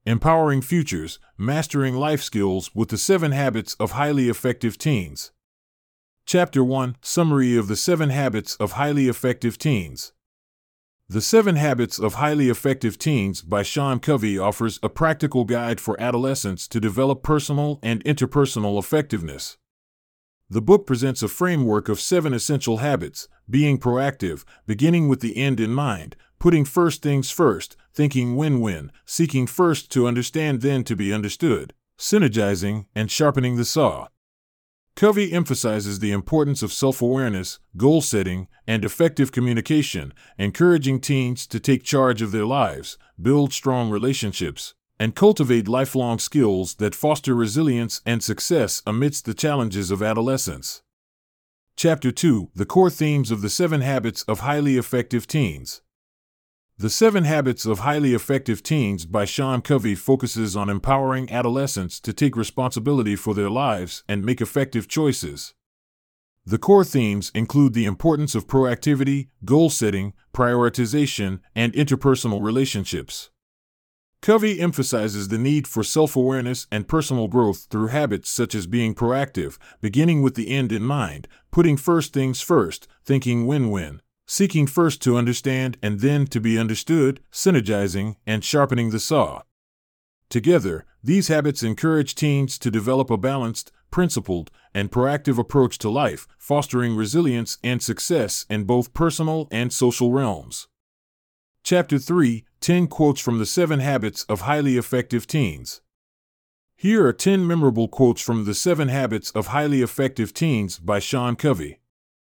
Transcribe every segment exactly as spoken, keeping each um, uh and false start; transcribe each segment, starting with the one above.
Empowering Futures, Mastering Life Skills with the Seven Habits of Highly Effective Teens. Chapter one, Summary of the Seven Habits of Highly Effective Teens. The Seven Habits of Highly Effective Teens by Sean Covey offers a practical guide for adolescents to develop personal and interpersonal effectiveness. The book presents a framework of seven essential habits: being proactive, beginning with the end in mind, putting first things first, thinking win-win, seeking first to understand then to be understood, synergizing, and sharpening the saw. Covey emphasizes the importance of self-awareness, goal-setting, and effective communication, encouraging teens to take charge of their lives, build strong relationships, and cultivate lifelong skills that foster resilience and success amidst the challenges of adolescence. Chapter two, The Core Themes of the Seven Habits of Highly Effective Teens. The Seven Habits of Highly Effective Teens by Sean Covey focuses on empowering adolescents to take responsibility for their lives and make effective choices. The core themes include the importance of proactivity, goal setting, prioritization, and interpersonal relationships. Covey emphasizes the need for self-awareness and personal growth through habits such as being proactive, beginning with the end in mind, putting first things first, thinking win-win, seeking first to understand and then to be understood, synergizing, and sharpening the saw. Together, these habits encourage teens to develop a balanced, principled, and proactive approach to life, fostering resilience and success in both personal and social realms. Chapter three, ten Quotes from the Seven Habits of Highly Effective Teens. Here are ten memorable quotes from the Seven Habits of Highly Effective Teens by Sean Covey.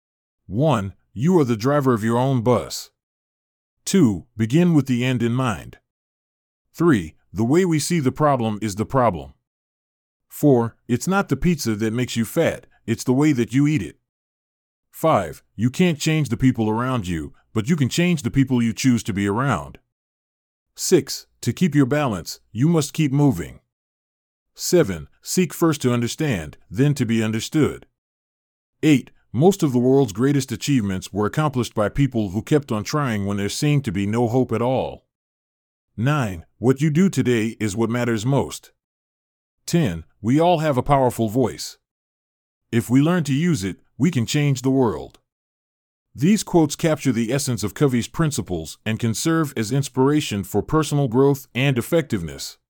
one. You are the driver of your own bus. two. Begin with the end in mind. three. The way we see the problem is the problem. four. It's not the pizza that makes you fat, it's the way that you eat it. five. You can't change the people around you, but you can change the people you choose to be around. six. To keep your balance, you must keep moving. seven. Seek first to understand, then to be understood. eight. Most of the world's greatest achievements were accomplished by people who kept on trying when there seemed to be no hope at all. nine. What you do today is what matters most. ten. We all have a powerful voice. If we learn to use it, we can change the world. These quotes capture the essence of Covey's principles and can serve as inspiration for personal growth and effectiveness.